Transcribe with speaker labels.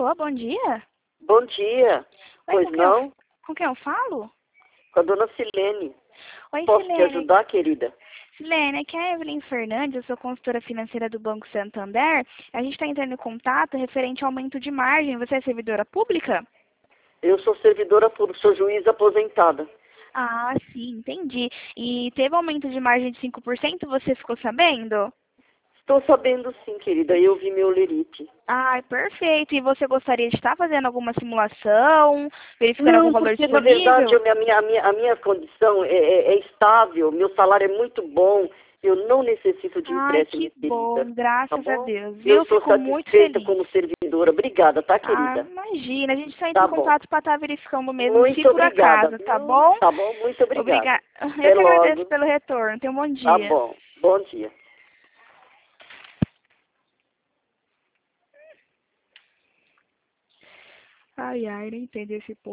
Speaker 1: Alô, bom dia.
Speaker 2: Bom dia.
Speaker 1: Oi,
Speaker 2: Pois não?
Speaker 1: Com quem eu falo?
Speaker 2: Com a dona Silene.
Speaker 1: Oi,
Speaker 2: Posso te
Speaker 1: Silene.
Speaker 2: ajudar, querida?
Speaker 1: Silene, aqui é a Evelyn Fernandes, eu sou consultora financeira do Banco Santander. A gente está entrando em contato referente ao aumento de margem. Você é servidora pública?
Speaker 2: Eu sou servidora pública, sou juíza aposentada.
Speaker 1: Ah, sim, entendi. E teve aumento de margem de 5%, você ficou sabendo?
Speaker 2: Estou sabendo sim, querida. Eu vi meu lerite.
Speaker 1: Ah, perfeito. E você gostaria de estar fazendo alguma simulação, verificando algum
Speaker 2: Não,
Speaker 1: valor
Speaker 2: porque na verdade
Speaker 1: disponível?
Speaker 2: a minha condição é estável, meu salário é muito bom. Eu não necessito de
Speaker 1: Ai,
Speaker 2: empréstimo,
Speaker 1: que
Speaker 2: querida.
Speaker 1: bom,
Speaker 2: Tá
Speaker 1: graças a
Speaker 2: bom?
Speaker 1: Deus.
Speaker 2: Eu
Speaker 1: Viu?
Speaker 2: sou
Speaker 1: Fico muito
Speaker 2: satisfeita
Speaker 1: feliz.
Speaker 2: como servidora. Obrigada, tá,
Speaker 1: Ah,
Speaker 2: querida?
Speaker 1: imagina, a gente só entra
Speaker 2: Tá
Speaker 1: em
Speaker 2: bom.
Speaker 1: contato para estar verificando mesmo se
Speaker 2: Muito
Speaker 1: por
Speaker 2: obrigada,
Speaker 1: acaso, tá
Speaker 2: viu?
Speaker 1: bom?
Speaker 2: Tá bom? Muito obrigada.
Speaker 1: Obrigada. Eu
Speaker 2: Até
Speaker 1: que agradeço
Speaker 2: logo.
Speaker 1: pelo retorno. Tenha um bom
Speaker 2: Tá
Speaker 1: dia.
Speaker 2: bom. Bom dia.
Speaker 1: Ai, ai, não entendo esse povo.